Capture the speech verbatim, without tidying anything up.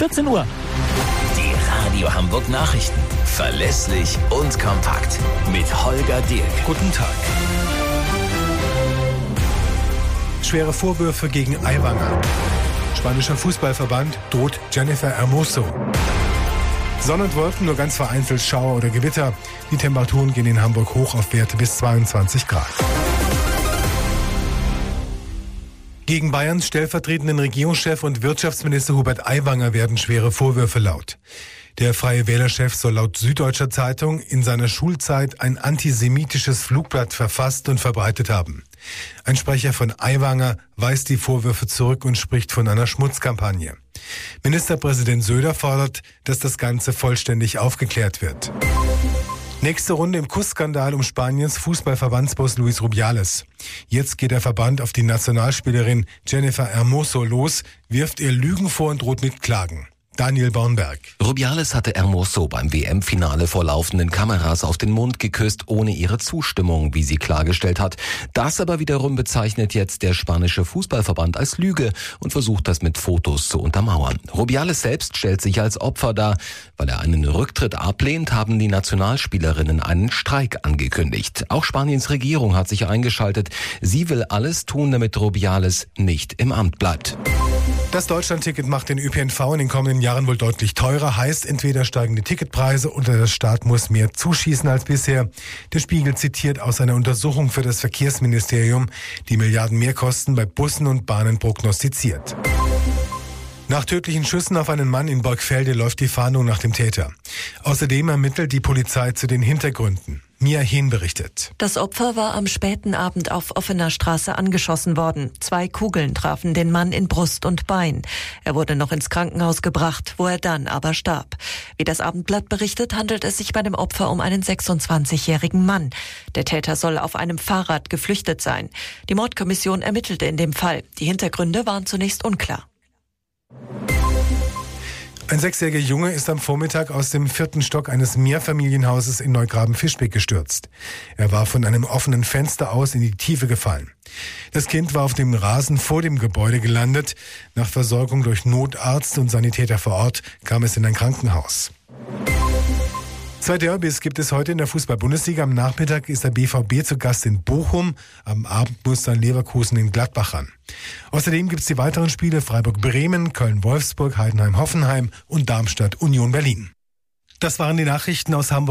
vierzehn Uhr. Die Radio Hamburg Nachrichten. Verlässlich und kompakt. Mit Holger Dirk. Guten Tag. Schwere Vorwürfe gegen Aiwanger. Spanischer Fußballverband droht Jennifer Hermoso. Sonne und Wolken, nur ganz vereinzelt Schauer oder Gewitter. Die Temperaturen gehen in Hamburg hoch auf Werte bis zweiundzwanzig Grad. Gegen Bayerns stellvertretenden Regierungschef und Wirtschaftsminister Hubert Aiwanger werden schwere Vorwürfe laut. Der Freie Wählerchef soll laut Süddeutscher Zeitung in seiner Schulzeit ein antisemitisches Flugblatt verfasst und verbreitet haben. Ein Sprecher von Aiwanger weist die Vorwürfe zurück und spricht von einer Schmutzkampagne. Ministerpräsident Söder fordert, dass das Ganze vollständig aufgeklärt wird. Nächste Runde im Kussskandal um Spaniens Fußballverbandsboss Luis Rubiales. Jetzt geht der Verband auf die Nationalspielerin Jennifer Hermoso los, wirft ihr Lügen vor und droht mit Klagen. Daniel Bornberg. Rubiales hatte Hermoso beim W M-Finale vor laufenden Kameras auf den Mund geküsst, ohne ihre Zustimmung, wie sie klargestellt hat. Das aber wiederum bezeichnet jetzt der spanische Fußballverband als Lüge und versucht das mit Fotos zu untermauern. Rubiales selbst stellt sich als Opfer dar. Weil er einen Rücktritt ablehnt, haben die Nationalspielerinnen einen Streik angekündigt. Auch Spaniens Regierung hat sich eingeschaltet. Sie will alles tun, damit Rubiales nicht im Amt bleibt. Das Deutschlandticket macht den Ö P N V in den kommenden Jahren wohl deutlich teurer. Heißt, entweder steigen die Ticketpreise oder der Staat muss mehr zuschießen als bisher. Der Spiegel zitiert aus einer Untersuchung für das Verkehrsministerium, die Milliarden Mehrkosten bei Bussen und Bahnen prognostiziert. Nach tödlichen Schüssen auf einen Mann in Borgfelde läuft die Fahndung nach dem Täter. Außerdem ermittelt die Polizei zu den Hintergründen. Mia Hehn berichtet. Das Opfer war am späten Abend auf offener Straße angeschossen worden. Zwei Kugeln trafen den Mann in Brust und Bein. Er wurde noch ins Krankenhaus gebracht, wo er dann aber starb. Wie das Abendblatt berichtet, handelt es sich bei dem Opfer um einen sechsundzwanzigjährigen Mann. Der Täter soll auf einem Fahrrad geflüchtet sein. Die Mordkommission ermittelte in dem Fall. Die Hintergründe waren zunächst unklar. Ein sechsjähriger Junge ist am Vormittag aus dem vierten Stock eines Mehrfamilienhauses in Neugraben-Fischbeck gestürzt. Er war von einem offenen Fenster aus in die Tiefe gefallen. Das Kind war auf dem Rasen vor dem Gebäude gelandet. Nach Versorgung durch Notarzt und Sanitäter vor Ort kam es in ein Krankenhaus. Zwei Derbys gibt es heute in der Fußball-Bundesliga. Am Nachmittag ist der B V B zu Gast in Bochum. Am Abend muss dann Leverkusen in Gladbach ran. Außerdem gibt es die weiteren Spiele Freiburg-Bremen, Köln-Wolfsburg, Heidenheim-Hoffenheim und Darmstadt-Union Berlin. Das waren die Nachrichten aus Hamburg.